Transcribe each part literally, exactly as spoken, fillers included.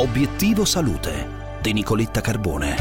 Obiettivo Salute di Nicoletta Carbone.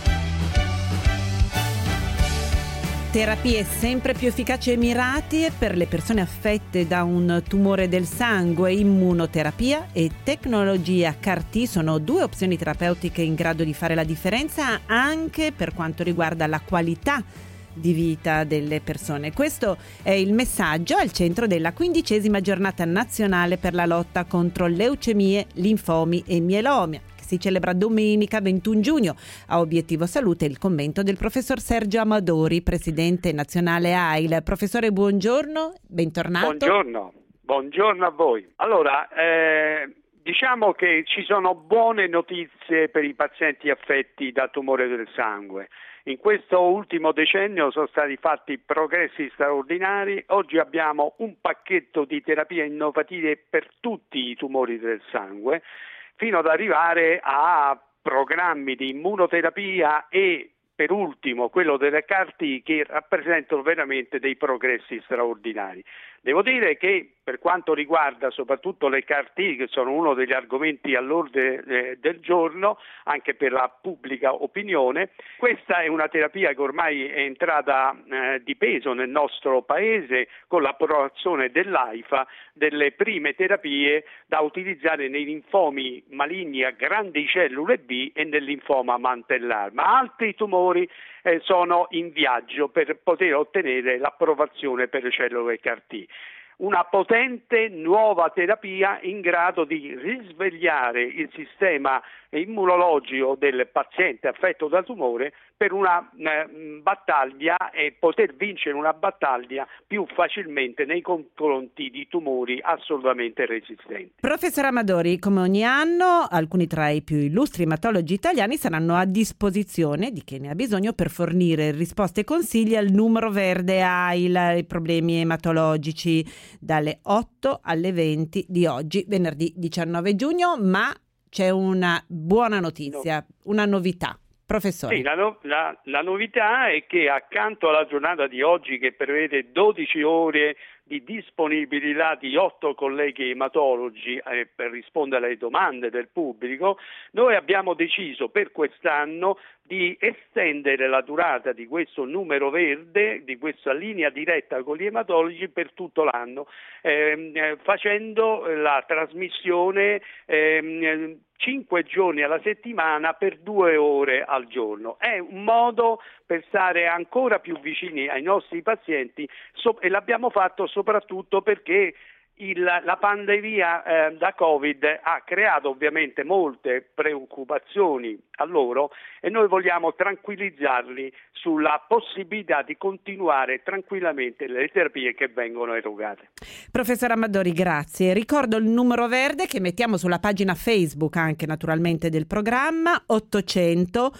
Terapie sempre più efficaci e mirate per le persone affette da un tumore del sangue, immunoterapia e tecnologia C A R T sono due opzioni terapeutiche in grado di fare la differenza anche per quanto riguarda la qualità di vita delle persone. Questo è il messaggio al centro della quindicesima giornata nazionale per la lotta contro leucemie, linfomi e mielomi, che si celebra domenica ventuno giugno. A Obiettivo Salute il commento del professor Sergio Amadori, presidente nazionale A I L. Professore, buongiorno, bentornato. Buongiorno, buongiorno a voi. Allora, eh, diciamo che ci sono buone notizie per i pazienti affetti da tumore del sangue. In questo ultimo decennio sono stati fatti progressi straordinari. Oggi abbiamo un pacchetto di terapie innovative per tutti i tumori del sangue, fino ad arrivare a programmi di immunoterapia e, per ultimo, quello delle C A R T, che rappresentano veramente dei progressi straordinari. Devo dire che per quanto riguarda soprattutto le C A R T, che sono uno degli argomenti all'ordine eh, del giorno anche per la pubblica opinione, questa è una terapia che ormai è entrata eh, di peso nel nostro paese con l'approvazione dell'AIFA delle prime terapie da utilizzare nei linfomi maligni a grandi cellule B e nel linfoma mantellare, ma altri tumori eh, sono in viaggio per poter ottenere l'approvazione per le cellule C A R T. Una potente nuova terapia in grado di risvegliare il sistema immunologico del paziente affetto da tumore per una eh, battaglia e poter vincere una battaglia più facilmente nei confronti di tumori assolutamente resistenti. Professor Amadori, come ogni anno, alcuni tra i più illustri ematologi italiani saranno a disposizione di chi ne ha bisogno per fornire risposte e consigli al numero verde A I L, ai problemi ematologici, dalle otto alle venti di oggi, venerdì diciannove giugno, ma c'è una buona notizia, no. una novità. Professore. Sì, la, no, la, la novità è che accanto alla giornata di oggi, che prevede dodici ore di disponibilità di otto colleghi ematologi eh, per rispondere alle domande del pubblico, noi abbiamo deciso per quest'anno di estendere la durata di questo numero verde, di questa linea diretta con gli ematologi per tutto l'anno, ehm, eh, facendo la trasmissione ehm, cinque giorni alla settimana per due ore al giorno. È un modo per stare ancora più vicini ai nostri pazienti so- e l'abbiamo fatto soprattutto perché il, la pandemia eh, da Covid ha creato ovviamente molte preoccupazioni a loro e noi vogliamo tranquillizzarli sulla possibilità di continuare tranquillamente le terapie che vengono erogate. Professor Amadori, grazie. Ricordo il numero verde che mettiamo sulla pagina Facebook anche naturalmente del programma: ottocento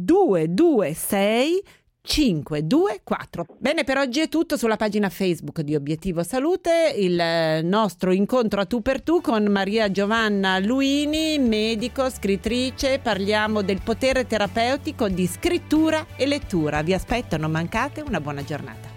duecentoventisei cinquecentoventiquattro. Bene, per oggi è tutto sulla pagina Facebook di Obiettivo Salute, il nostro incontro a tu per tu con Maria Giovanna Luini, medico, scrittrice. Parliamo del potere terapeutico di scrittura e lettura. Vi aspetto, non mancate, una buona giornata.